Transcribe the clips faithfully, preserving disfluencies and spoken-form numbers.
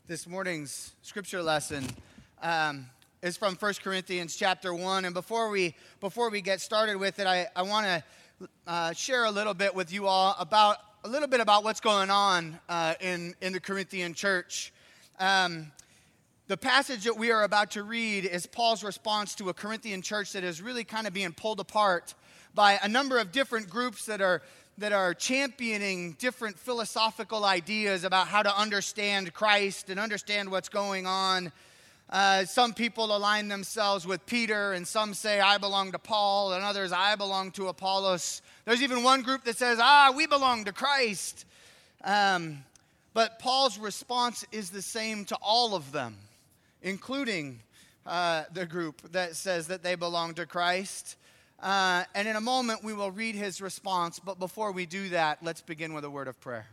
This morning's scripture lesson um, is from First Corinthians chapter one. And before we before we get started with it, I, I want to uh, share a little bit with you all about a little bit about what's going on uh, in, in the Corinthian church. Um, the passage that we are about to read is Paul's response to a Corinthian church that is really kind of being pulled apart by a number of different groups that are that are championing different philosophical ideas about how to understand Christ and understand what's going on. Uh, some people align themselves with Peter, and some say, I belong to Paul, and others, I belong to Apollos. There's even one group that says, ah, we belong to Christ. Um, but Paul's response is the same to all of them, including uh, the group that says that they belong to Christ. Uh, and in a moment, we will read his response. But before we do that, let's begin with a word of prayer.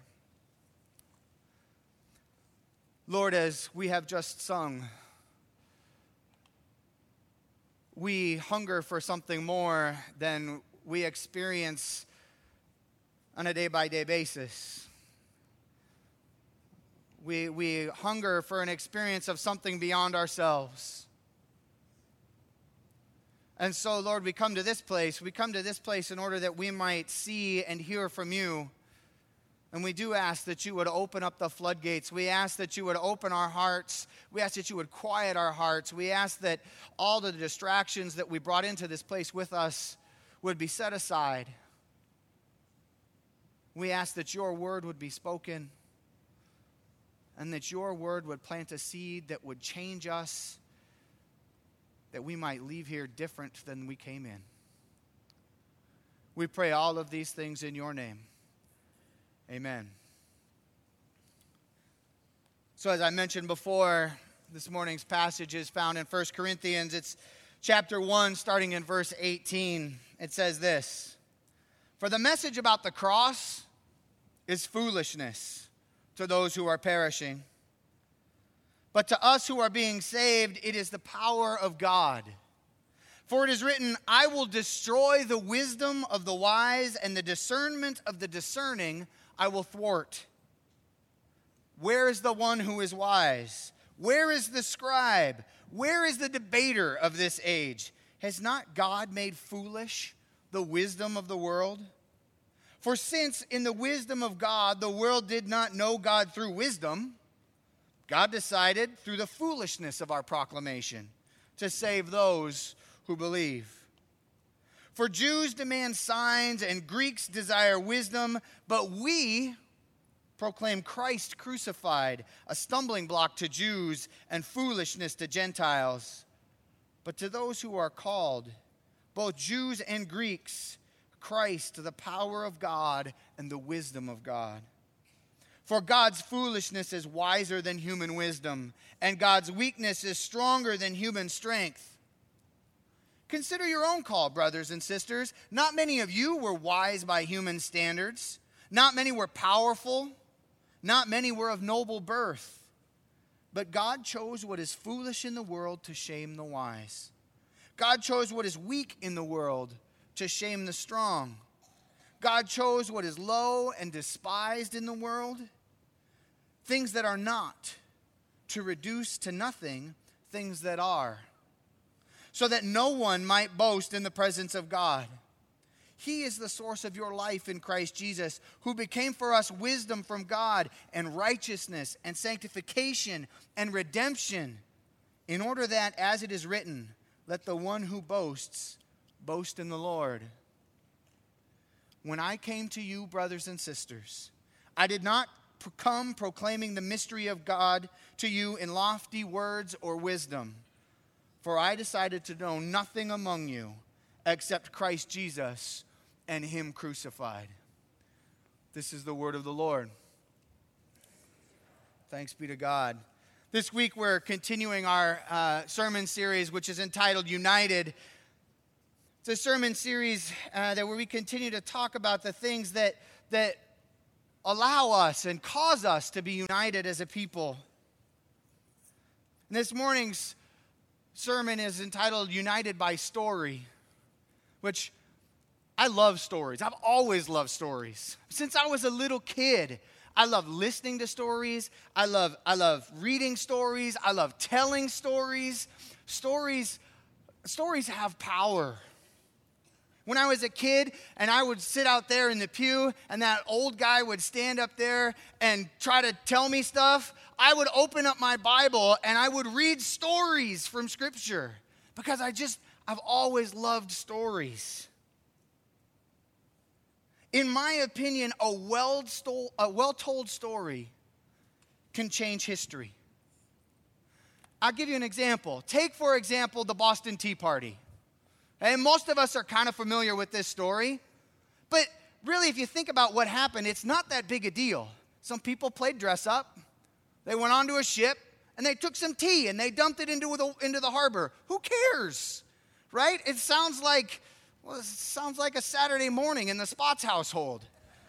Lord, as we have just sung, we hunger for something more than we experience on a day-by-day basis. We, we hunger for an experience of something beyond ourselves. And so, Lord, we come to this place. We come to this place in order that we might see and hear from you. And we do ask that you would open up the floodgates. We ask that you would open our hearts. We ask that you would quiet our hearts. We ask that all the distractions that we brought into this place with us would be set aside. We ask that your word would be spoken and that your word would plant a seed that would change us, that we might leave here different than we came in. We pray all of these things in your name. Amen. So as I mentioned before, this morning's passage is found in First Corinthians. It's chapter one, starting in verse eighteen. It says this: For the message about the cross is foolishness to those who are perishing. But to us who are being saved, it is the power of God. For it is written, I will destroy the wisdom of the wise, and the discernment of the discerning I will thwart. Where is the one who is wise? Where is the scribe? Where is the debater of this age? Has not God made foolish the wisdom of the world? For since in the wisdom of God the world did not know God through wisdom, God decided, through the foolishness of our proclamation, to save those who believe. For Jews demand signs and Greeks desire wisdom, but we proclaim Christ crucified, a stumbling block to Jews and foolishness to Gentiles. But to those who are called, both Jews and Greeks, Christ, the power of God and the wisdom of God. For God's foolishness is wiser than human wisdom, and God's weakness is stronger than human strength. Consider your own call, brothers and sisters. Not many of you were wise by human standards. Not many were powerful. Not many were of noble birth. But God chose what is foolish in the world to shame the wise. God chose what is weak in the world to shame the strong. God chose what is low and despised in the world, things that are not, to reduce to nothing things that are, so that no one might boast in the presence of God. He is the source of your life in Christ Jesus, who became for us wisdom from God and righteousness and sanctification and redemption, in order that, as it is written, let the one who boasts boast in the Lord. When I came to you, brothers and sisters, I did not come proclaiming the mystery of God to you in lofty words or wisdom, for I decided to know nothing among you except Christ Jesus and him crucified. This is the word of the Lord. Thanks be to God. This week we're continuing our uh, sermon series, which is entitled United. It's a sermon series uh, that where we continue to talk about the things that that allow us and cause us to be united as a people. And this morning's sermon is entitled United by Story, which I love stories. I've always loved stories. Since I was a little kid, I love listening to stories. I love, I love reading stories. I love telling stories. Stories, stories have power. When I was a kid and I would sit out there in the pew and that old guy would stand up there and try to tell me stuff, I would open up my Bible and I would read stories from Scripture because I just, I've always loved stories. In my opinion, a well-told, a well-told story can change history. I'll give you an example. Take, for example, the Boston Tea Party. And most of us are kind of familiar with this story. But really, if you think about what happened, it's not that big a deal. Some people played dress up. They went onto a ship, and they took some tea, and they dumped it into the, into the harbor. Who cares, right? It sounds like, well, it sounds like a Saturday morning in the Spots household.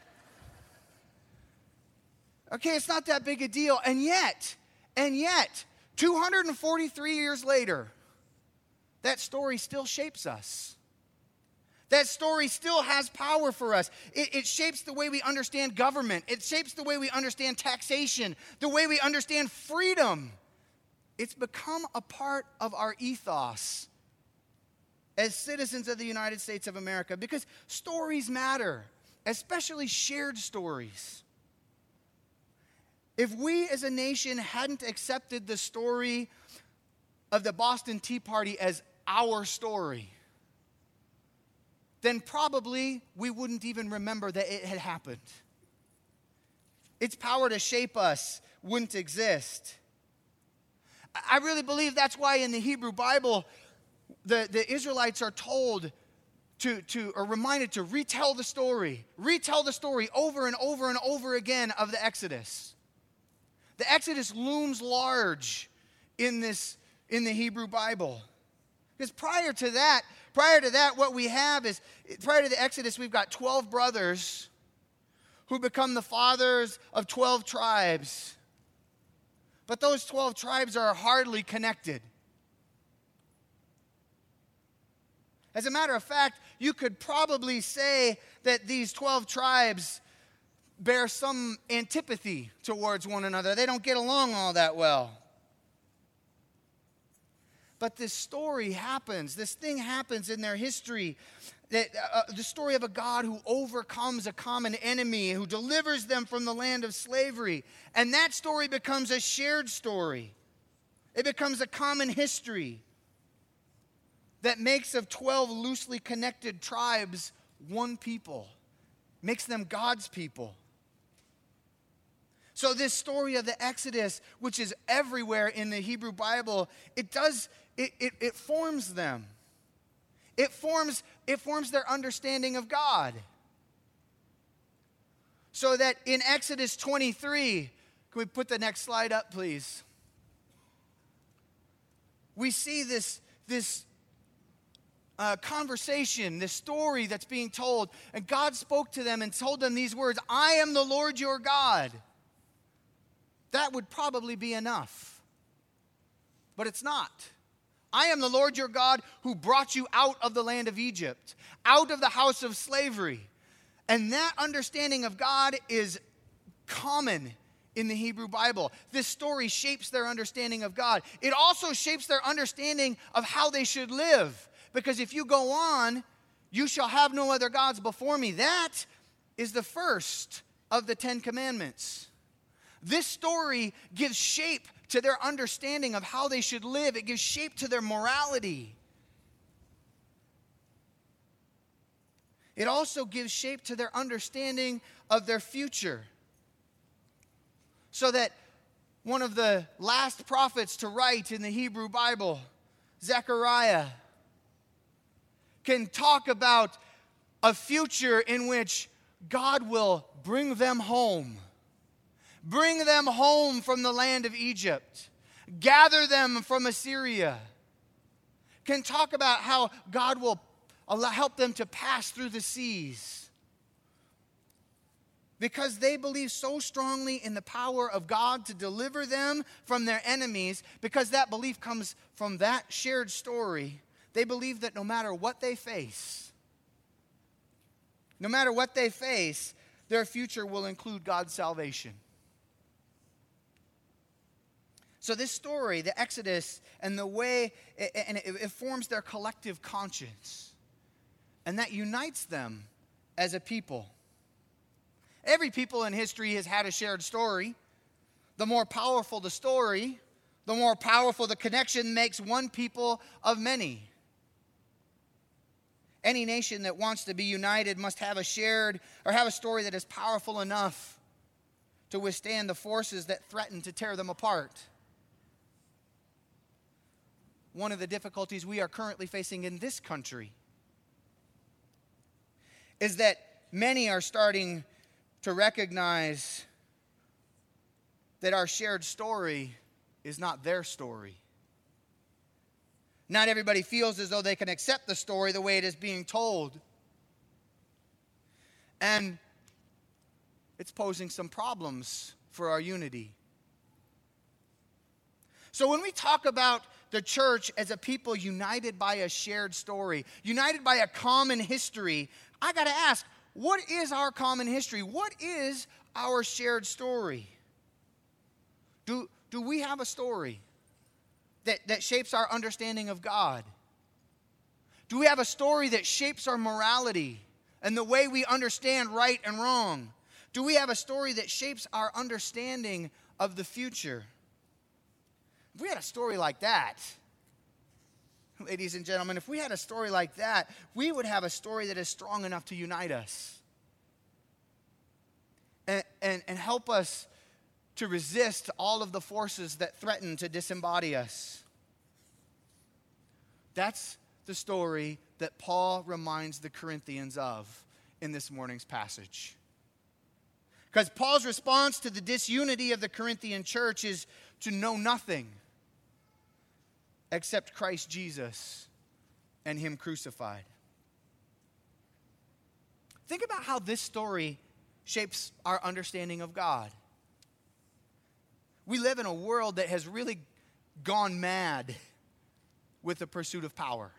Okay, it's not that big a deal. And yet, and yet, two hundred forty-three years later, that story still shapes us. That story still has power for us. It, it shapes the way we understand government. It shapes the way we understand taxation, the way we understand freedom. It's become a part of our ethos as citizens of the United States of America because stories matter, especially shared stories. If we as a nation hadn't accepted the story of the Boston Tea Party as our story, then probably we wouldn't even remember that it had happened. Its power to shape us wouldn't exist. I really believe that's why in the Hebrew Bible, the, the Israelites are told to, to, or reminded to retell the story, retell the story over and over and over again of the Exodus. The Exodus looms large in this, in the Hebrew Bible. Because prior to that, prior to that, what we have is, prior to the Exodus, we've got twelve brothers who become the fathers of twelve tribes. But those twelve tribes are hardly connected. As a matter of fact, you could probably say that these twelve tribes bear some antipathy towards one another. They don't get along all that well. But this story happens, this thing happens in their history, that uh, the story of a God who overcomes a common enemy, who delivers them from the land of slavery. And that story becomes a shared story. It becomes a common history that makes of twelve loosely connected tribes one people, makes them God's people. So this story of the Exodus, which is everywhere in the Hebrew Bible, it does, it, it, it forms them. It forms, it forms their understanding of God. So that in Exodus twenty-three, can we put the next slide up, please? We see this, this uh, conversation, this story that's being told. And God spoke to them and told them these words, "I am the Lord your God." That would probably be enough. But it's not. I am the Lord your God who brought you out of the land of Egypt, out of the house of slavery. And that understanding of God is common in the Hebrew Bible. This story shapes their understanding of God. It also shapes their understanding of how they should live. Because if you go on, you shall have no other gods before me. That is the first of the Ten Commandments. This story gives shape to their understanding of how they should live. It gives shape to their morality. It also gives shape to their understanding of their future. So that one of the last prophets to write in the Hebrew Bible, Zechariah, can talk about a future in which God will bring them home. Bring them home from the land of Egypt. Gather them from Assyria. Can talk about how God will allow, help them to pass through the seas. Because they believe so strongly in the power of God to deliver them from their enemies, because that belief comes from that shared story, they believe that no matter what they face, no matter what they face, their future will include God's salvation. So this story, the Exodus, and the way, and it, it forms their collective conscience. And that unites them as a people. Every people in history has had a shared story. The more powerful the story, the more powerful the connection makes one people of many. Any nation that wants to be united must have a shared or have a story that is powerful enough to withstand the forces that threaten to tear them apart. One of the difficulties we are currently facing in this country is that many are starting to recognize that our shared story is not their story. Not everybody feels as though they can accept the story the way it is being told. And it's posing some problems for our unity. So when we talk about the church as a people united by a shared story, united by a common history, I got to ask, what is our common history? What is our shared story? Do, do we have a story that, that shapes our understanding of God? Do we have a story that shapes our morality and the way we understand right and wrong? Do we have a story that shapes our understanding of the future? If we had a story like that, ladies and gentlemen, if we had a story like that, we would have a story that is strong enough to unite us and, and, and help us to resist all of the forces that threaten to disembody us. That's the story that Paul reminds the Corinthians of in this morning's passage. Because Paul's response to the disunity of the Corinthian church is to know nothing except Christ Jesus and Him crucified. Think about how this story shapes our understanding of God. We live in a world that has really gone mad with the pursuit of power.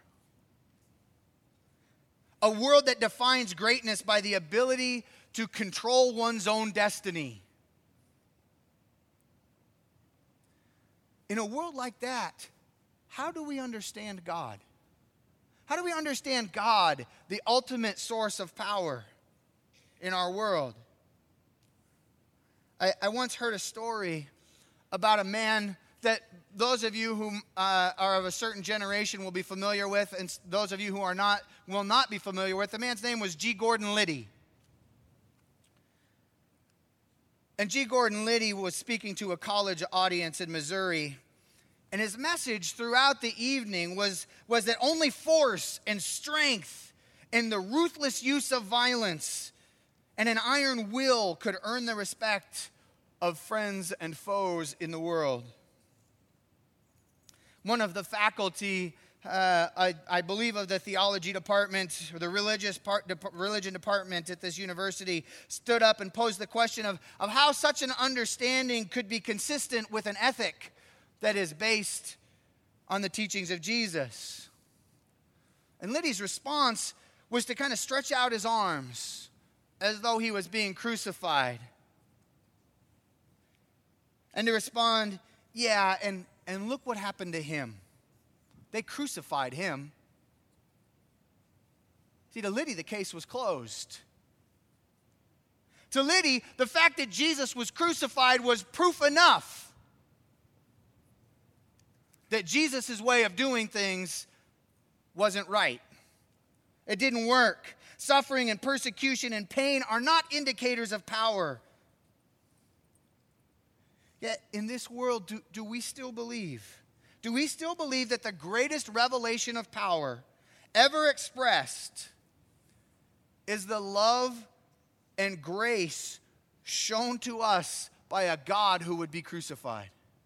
A world that defines greatness by the ability to control one's own destiny. In a world like that, how do we understand God? How do we understand God, the ultimate source of power in our world? I, I once heard a story about a man that those of you who uh, are of a certain generation will be familiar with, and those of you who are not will not be familiar with. The man's name was G. Gordon Liddy. And G. Gordon Liddy was speaking to a college audience in Missouri. And his message throughout the evening was, was that only force and strength and the ruthless use of violence and an iron will could earn the respect of friends and foes in the world. One of the faculty, uh, I, I believe of the theology department, or the religious part, de, religion department at this university, stood up and posed the question of, of how such an understanding could be consistent with an ethic that is based on the teachings of Jesus. And Liddy's response was to kind of stretch out his arms as though he was being crucified. And to respond, yeah, and, and look what happened to him. They crucified him. See, to Liddy, the case was closed. To Liddy, the fact that Jesus was crucified was proof enough that Jesus' way of doing things wasn't right. It didn't work. Suffering and persecution and pain are not indicators of power. Yet in this world, do, do we still believe? Do we still believe that the greatest revelation of power ever expressed is the love and grace shown to us by a God who would be crucified?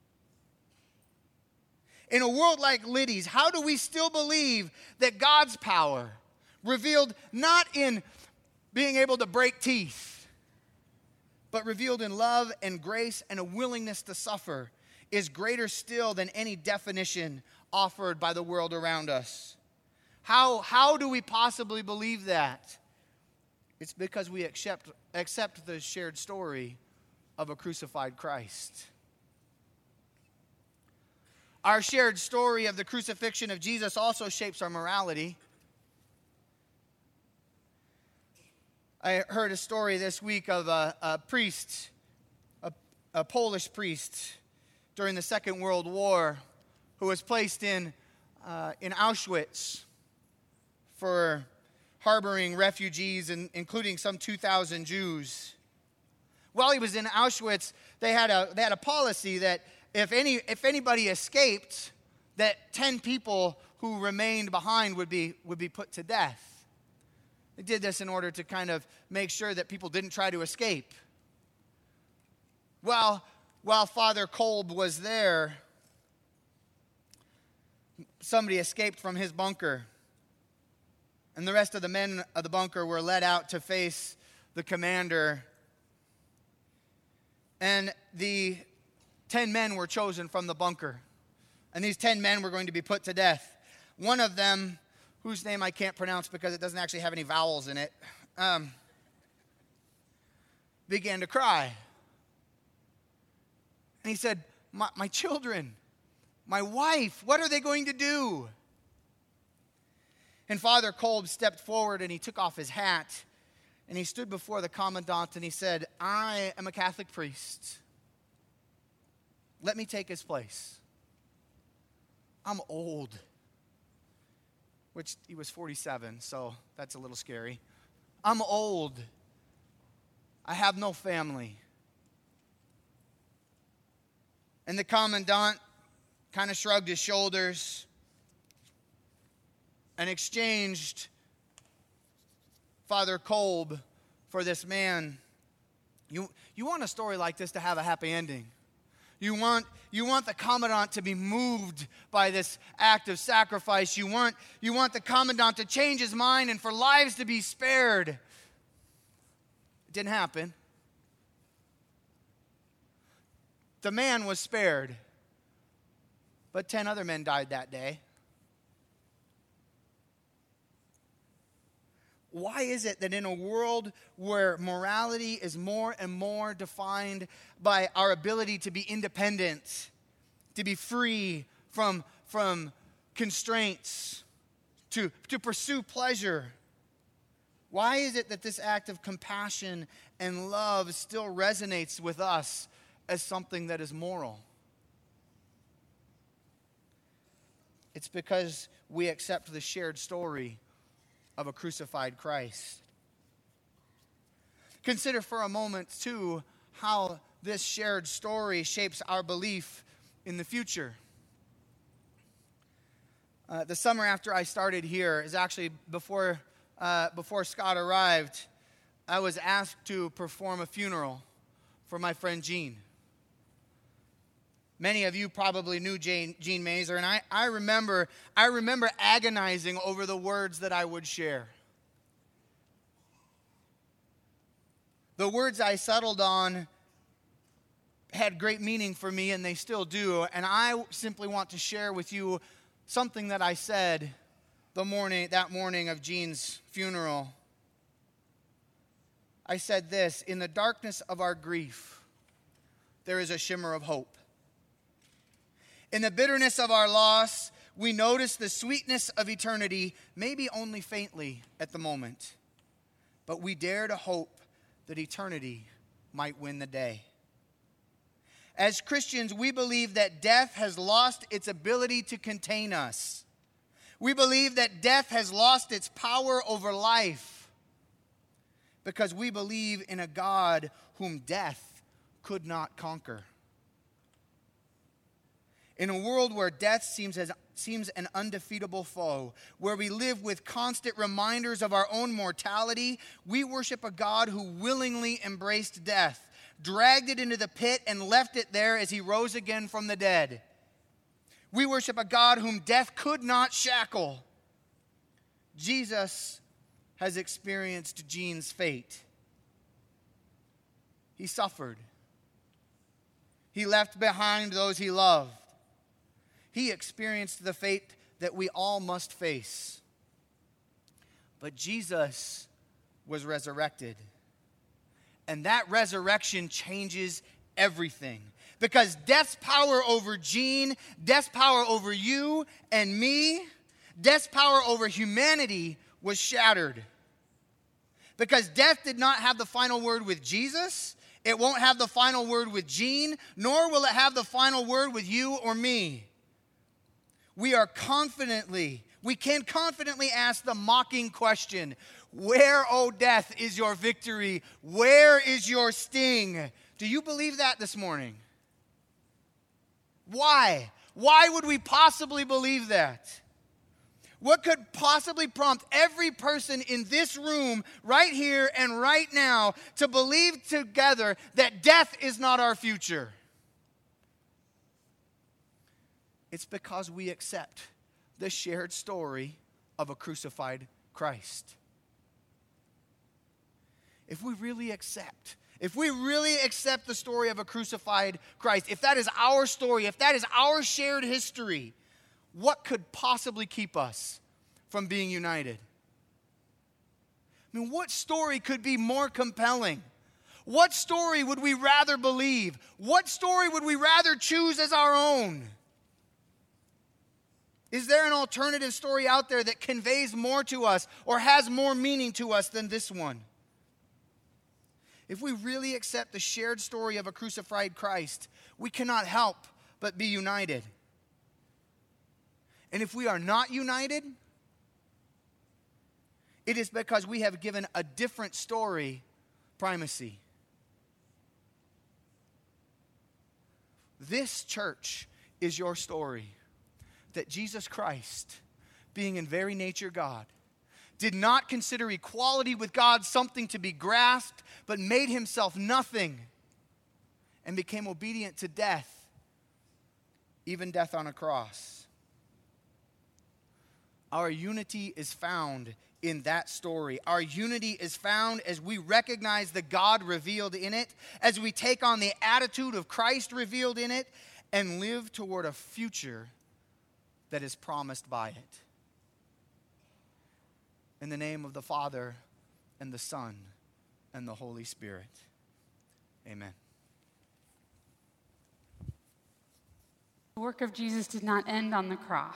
In a world like Liddy's, how do we still believe that God's power, revealed not in being able to break teeth, but revealed in love and grace and a willingness to suffer, is greater still than any definition offered by the world around us? How, how do we possibly believe that? It's because we accept, accept the shared story of a crucified Christ. Our shared story of the crucifixion of Jesus also shapes our morality. I heard a story this week of a, a priest, a, a Polish priest during the Second World War who was placed in, uh, in Auschwitz for harboring refugees, and including some two thousand Jews. While he was in Auschwitz, they had a, they had a policy that if any if anybody escaped, that ten people who remained behind would be would be put to death. They did this in order to kind of make sure that people didn't try to escape. Well, while Father Kolb was there, somebody escaped from his bunker. And the rest of the men of the bunker were led out to face the commander. And the ten men were chosen from the bunker. And these ten men were going to be put to death. One of them, whose name I can't pronounce because it doesn't actually have any vowels in it, um, began to cry. And he said, my, my children, my wife, what are they going to do? And Father Kolb stepped forward and he took off his hat and he stood before the commandant and he said, I am a Catholic priest. Let me take his place. I'm old. Which he was forty-seven, so that's a little scary. I'm old. I have no family. And the commandant kind of shrugged his shoulders and exchanged Father Kolb for this man. You, you want a story like this to have a happy ending. You want, you want the commandant to be moved by this act of sacrifice. You want, you want the commandant to change his mind and for lives to be spared. It didn't happen. The man was spared, but ten other men died that day. Why is it that in a world where morality is more and more defined by our ability to be independent, to be free from, from constraints, to, to pursue pleasure, why is it that this act of compassion and love still resonates with us as something that is moral? It's because we accept the shared story of a crucified Christ. Consider for a moment, too, how this shared story shapes our belief in the future. Uh, the summer after I started here is actually before, uh, before Scott arrived. I was asked to perform a funeral for my friend Jean. Many of you probably knew Jane, Jean Mazer, and I, I remember I remember agonizing over the words that I would share. The words I settled on had great meaning for me, and they still do, and I simply want to share with you something that I said the morning that morning of Jean's funeral. I said this: in the darkness of our grief, there is a shimmer of hope. In the bitterness of our loss, we notice the sweetness of eternity, maybe only faintly at the moment. But we dare to hope that eternity might win the day. As Christians, we believe that death has lost its ability to contain us. We believe that death has lost its power over life because we believe in a God whom death could not conquer. In a world where death seems, as, seems an undefeatable foe, where we live with constant reminders of our own mortality, we worship a God who willingly embraced death, dragged it into the pit, and left it there as he rose again from the dead. We worship a God whom death could not shackle. Jesus has experienced Jean's fate. He suffered. He left behind those he loved. He experienced the fate that we all must face. But Jesus was resurrected. And that resurrection changes everything. Because death's power over Gene, death's power over you and me, death's power over humanity was shattered. Because death did not have the final word with Jesus, it won't have the final word with Gene, nor will it have the final word with you or me. We are confidently, we can confidently ask the mocking question, where, O death, is your victory? Where is your sting? Do you believe that this morning? Why? Why would we possibly believe that? What could possibly prompt every person in this room, right here and right now, to believe together that death is not our future? It's because we accept the shared story of a crucified Christ. If we really accept, if we really accept the story of a crucified Christ, if that is our story, if that is our shared history, what could possibly keep us from being united? I mean, what story could be more compelling? What story would we rather believe? What story would we rather choose as our own? Is there an alternative story out there that conveys more to us or has more meaning to us than this one? If we really accept the shared story of a crucified Christ, we cannot help but be united. And if we are not united, it is because we have given a different story primacy. This church is your story. That Jesus Christ, being in very nature God, did not consider equality with God something to be grasped, but made himself nothing and became obedient to death, even death on a cross. Our unity is found in that story. Our unity is found as we recognize the God revealed in it, as we take on the attitude of Christ revealed in it, and live toward a future that is promised by it. In the name of the Father, and the Son, and the Holy Spirit. Amen. The work of Jesus did not end on the cross.